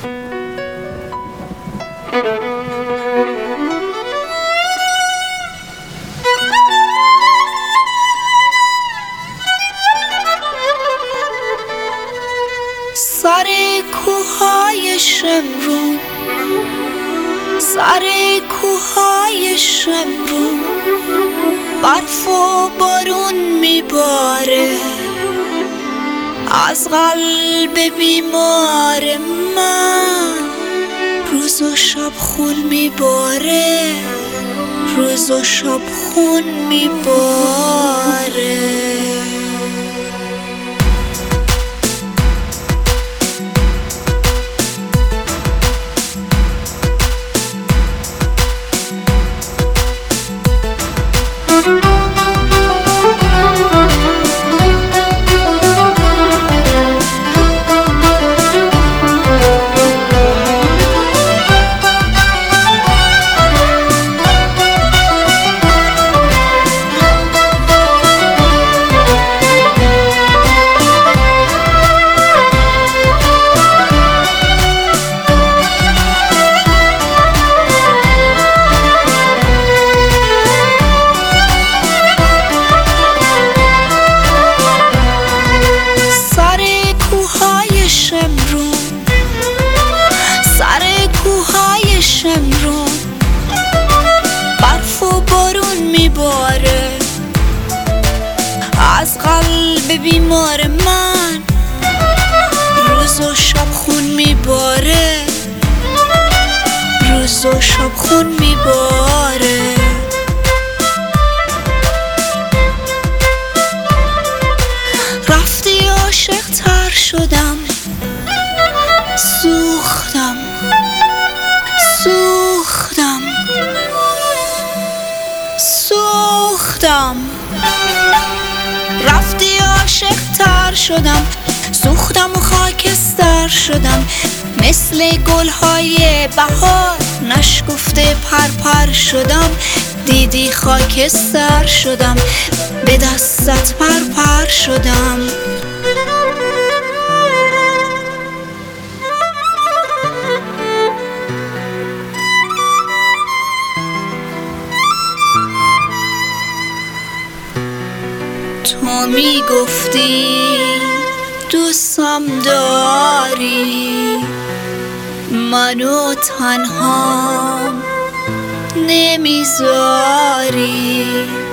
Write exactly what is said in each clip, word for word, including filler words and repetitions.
سر کوههای شمرون، سر کوههای شمرون برف و بارون میباره، از قلب بیمار من روز و شب خون میباره، روز و شب خون میباره. برف و بارون میباره، از قلب بیمار من روز و شب خون میباره، روز و شب خون میباره. رفتی عاشق تر شدم، سوختم سوختم سوختم. رفتی عاشق تر شدم، سوختم و خاکستر شدم، مثل گلهای بهار نشکفته پرپر شدم. دیدی خاکستر شدم، به دستت پرپر شدم. تو می گفتی دوستم داری، منو تنها نمیذاری.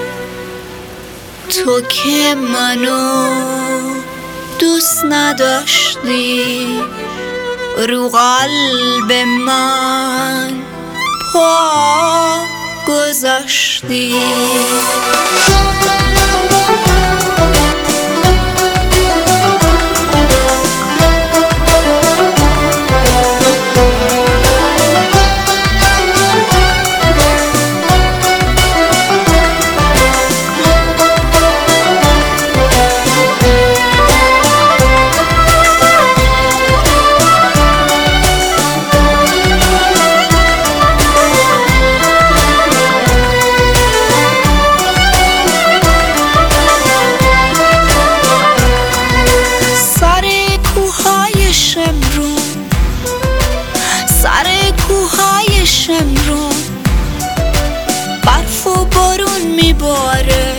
تو که منو دوست نداشتی، رو قلب من پا گذاشتی. کوههای شمرون برف و بارون میباره،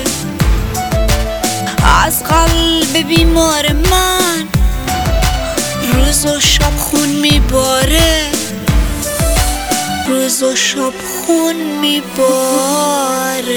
از قلب بیمار من روز و شب خون میباره، روز و شب خون میباره.